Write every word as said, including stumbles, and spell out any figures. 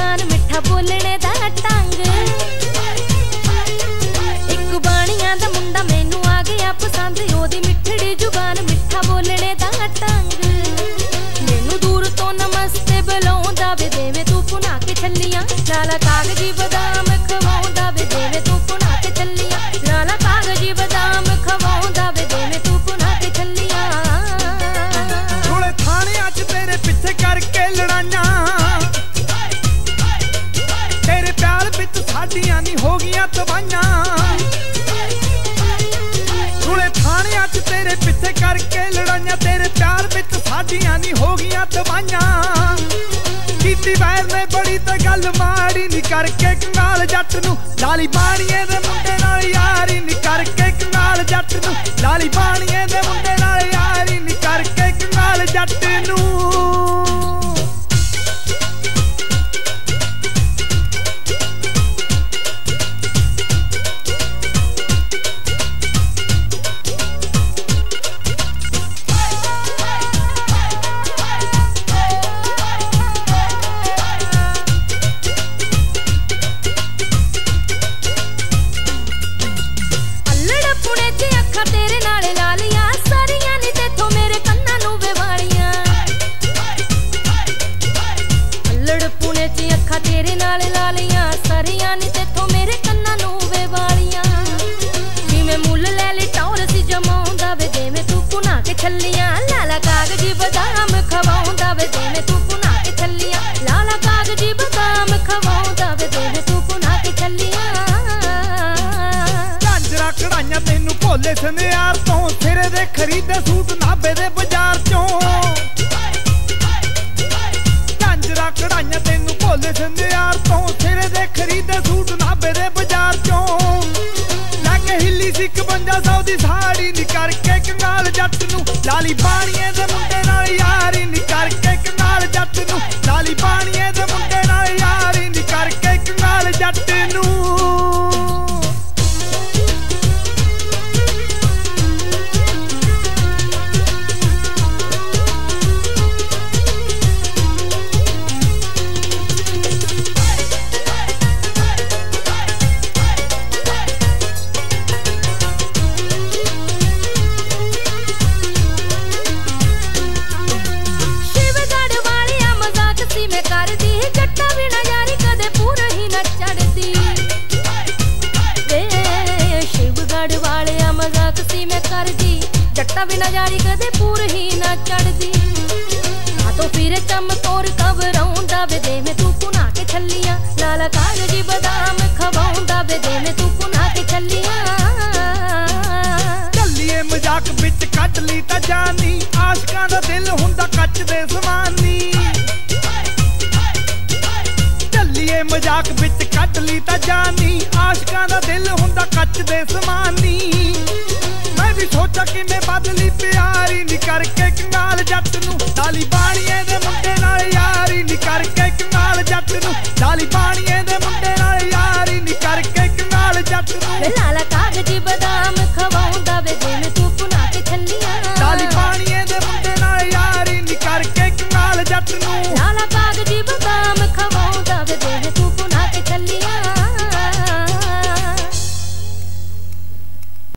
जुबान मिठा बोलने दा ढंग। एक बाणिया दा मुंडा मैनू आ गया पसंद, ओदी मिठड़ी जुबान मिठा बोलने दा ढंग। मैनू दूर तो नमस्ते बुलाउंदा वे, देवे तू पुना के छल्लियां लाला कागजी बादाम खवाउंदा वे, देवे तू पुना के छल्लियां लाला कागजी बादाम खवाउंदा वे, देवे तू पुना के छल्लियां। थोड़े थाने अच तेरे पिछे करके लड़ाइयां, तेरे प्यार विच साडियां नी हो गईयां तबाहियां। थोड़े थाने अच तेरे पिछे करके लड़ाइयां, तेरे प्यार विच साडियां नी हो गईयां तबाहियां। कीती वैर ने बड़ी ते गल माड़ी नी करके कंगाल जट नू, लाली बाणिए दे मुंडे नाल यारी नी करके कंगाल जट नू, लाली बाणिए दे मुंडे नाल यारी नी करके कंगाल जट नू। तेरे नाले लालियां सारियां नी तेथों मेरे कन्ना नू बेवालियां। अल्लड़ पुणे च अखा तेरे नाले लालियां सारियां नी तेथों मेरे कन्ना नू बेवालियां। जिवें मुल ले ली टौर सी जमाउंदा वे, देवे तू पुना के छल्लियां लाला कागजी बादाम खवाउंदा वे, देवे तू पुना के छल्लियां लाला कागजी बादाम खवाउंदा वे, देवे तू पुना के छल्लियां। झांजरा कढ़ाइयां तैनू भोले सनियार तो, सिरे दे खरीदे सूट नाभे दे बाजार चों। झांजरा कढ़ाइयां तैनू भोले सनियार तो, सिरे दे खरीदे सूट नाभे दे बाजार चों। लैके हिली सी इकवंजा सौ दी साड़ी नी करके कंगाल जट नू, लाली बाणिए दे मुंडे नाल यारी नी करके कंगाल जट नू, लाली बाणिए दे मुंडे नाल यारी नी करके कंगाल जट नू। जट्टा बिना जारी कदे पूर ही ना चढ़दी। आ तो फिर चमकोर घबराउंदा वे, देवे तू पुना के छल्लियां लाला कागजी बादाम खवाउंदा वे, देवे तू पुना के छल्लियां। चलिए मजाक विच कट ली ता जानी, आशकां दा दिल हुंदा कच दे समानी। चलिए मजाक विच कट ली ता जानी, आशकां दा दिल हुंदा कच दे समानी। मैं भी सोचा कि मैं बदली प्यारी नी करके कंगाल जट नू, लाली बाणिए दे मुंडे नाल यारी नी करके कंगाल जट नू, लाली बाणिए दे मुंडे नाल यारी नी करके कंगाल जट नू। लाला कागजी बादाम खवाउंदा वे, देवे तू